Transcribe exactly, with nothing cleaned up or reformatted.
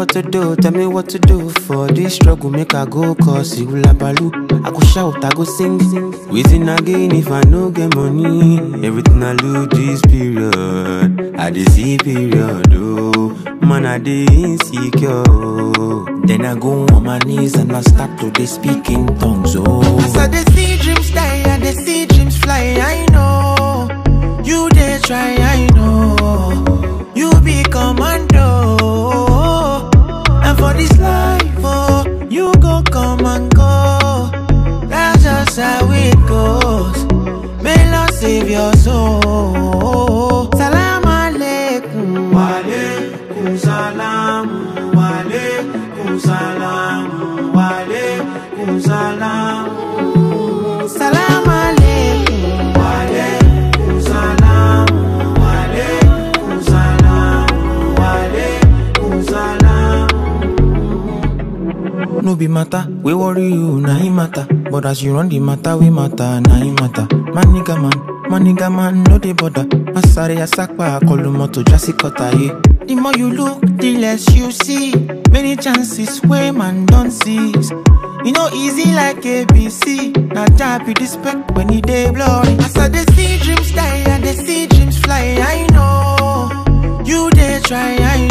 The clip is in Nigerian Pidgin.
what to do, tell me what to do. For this struggle, make I go cause you la balu. I go shout, I go sing, sing. Waiting again if I no get money. Everything I lose this period, I dey see period, oh. Man, I dey insecure. Then I go on my knees and I start to dey speak in tongues, oh. As I dey see dreams die and they see dreams fly, I know. You dey try, I know. You be commando. And for this life, oh, you go come and go. That's just how it goes. May Lord save your soul. Salam alaikum. Wa alaikum salam. Wa alaikum salam. Wa alaikum salam. Salam alaikum. Wa alaikum salam. Wa alaikum salam. Wa alaikum salam. No be matter, we worry you, na him matter. But as you run the matter, we matter, na him matter. Man nigga man, man nigga man, no dey bother. Masare asakpa, kolumoto jasikota ye. The more you look, the less you see. Many chances where man don't seize. You know easy like A B C. Now job you respect when you dey blurry. As I dey see dreams die and they see dreams fly, I know. You dey try, I